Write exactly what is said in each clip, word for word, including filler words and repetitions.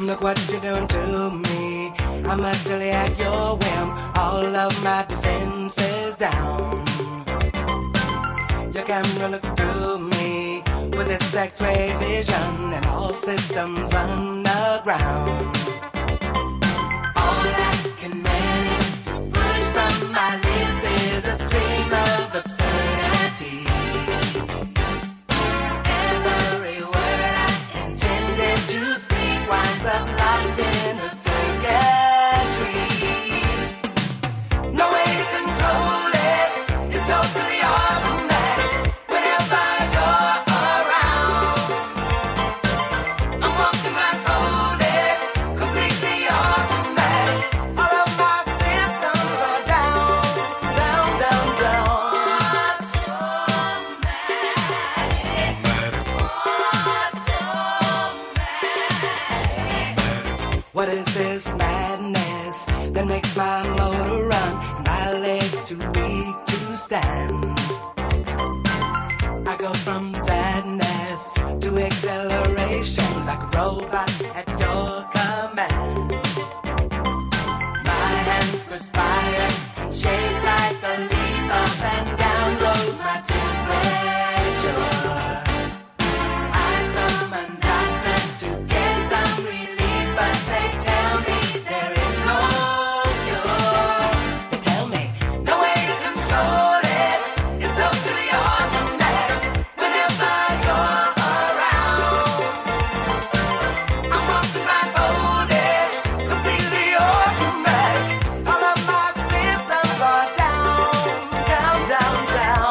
Look what you're doing to me. I'm utterly at your whim. All of my defenses down. Your camera looks through me with its X-ray vision, and all systems run aground. All I can manage to push from my lips is a stream of absurdity. Every word I intended to speak winds up locked in a circuitry. No way to control it. It's totally automatic. Whenever you're around, I'm walking right folded, completely automatic. All of my systems are down, down, down, down. What is this madness that makes my motor run and my legs too weak to stand? I go from sadness to acceleration like a robot at your command. My hands perspire and shake like a leaf. Up and down goes my temperature. I summon doctors to get some relief, but they tell me there is no cure. They tell me no way to control it. It's totally automatic. Whenever you're around, I'm walking right folded, completely automatic. All of my systems are down, down, down, down.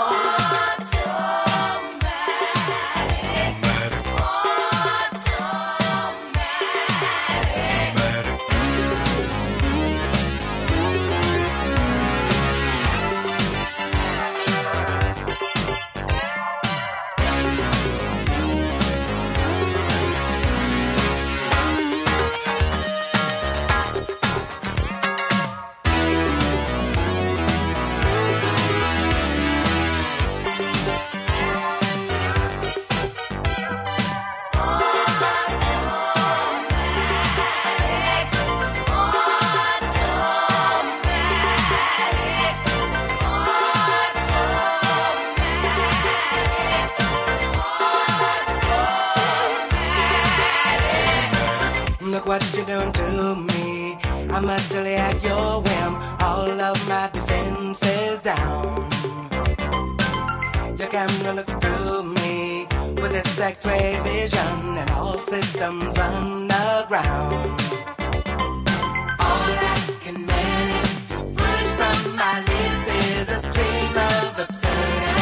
Look what you're doing to me. I'm utterly at your whim. All of my defenses down. Your camera looks through me with its X-ray vision, and all systems run aground. All I can manage to push from my lips is a stream of absurdity.